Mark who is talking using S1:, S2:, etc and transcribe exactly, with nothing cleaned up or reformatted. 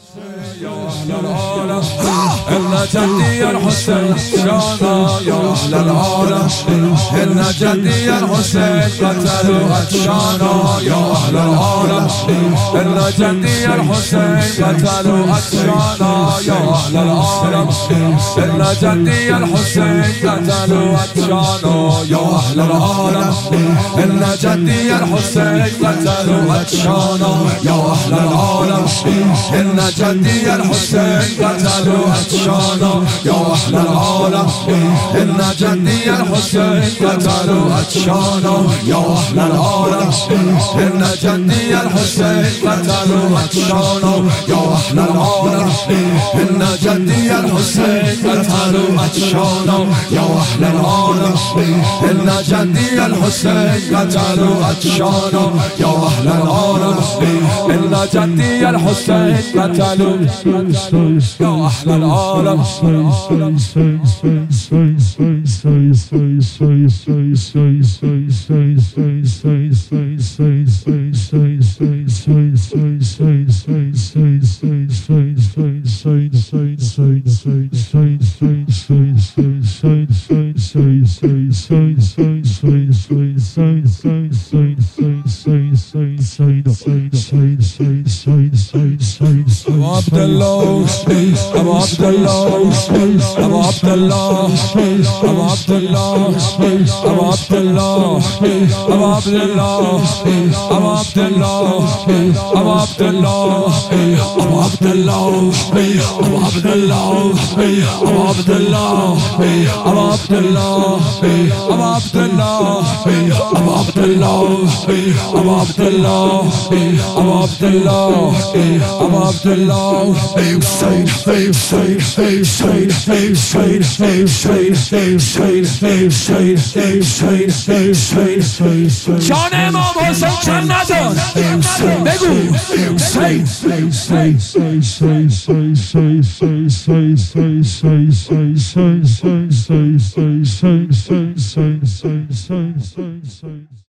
S1: يا أهل العالم إن جدي الحسين شانا يا أهل العالم إن جدي الحسين قتلوا أتشانا يا أهل العالم إن جدي الحسين قتلوا أتشانا يا أهل العالم إن جدي الحسين قتلوا أتشانا يا أهل العالم إن جدي الحسين قتلوا أتشانا يا أهل العالم إن جدي الحسين قتلوا أتشانا يا أهل العالم إن جدي الحسين قتلوا أتشانا يا أهل العالم إن جدي الحسين قتلوا أتشانا يا أهل العالم إن جدي الحسين قتلوا أتشانا يا أهل العالم إن جدي الحسين قتلوا أتشانا يا أهل العالم إن جدي الحسين قتلوا يا أهل العالم أبو عبد الله أبو عبد الله أبو عبد الله أبو عبد الله أبو عبد الله أبو عبد الله أبو عبد الله أبو عبد الله أبو عبد الله أبو عبد الله أبو عبد الله أبو عبد الله أبو عبد الله أبو عبد الله أبو عبد الله أبو عبد الله أبو عبد الله Hussein Hussein Hussein Hussein Hussein Hussein Hussein Hussein Hussein Hussein جان امام حسین کم ندار بگو Hussein Hussein Hussein Hussein Hussein Hussein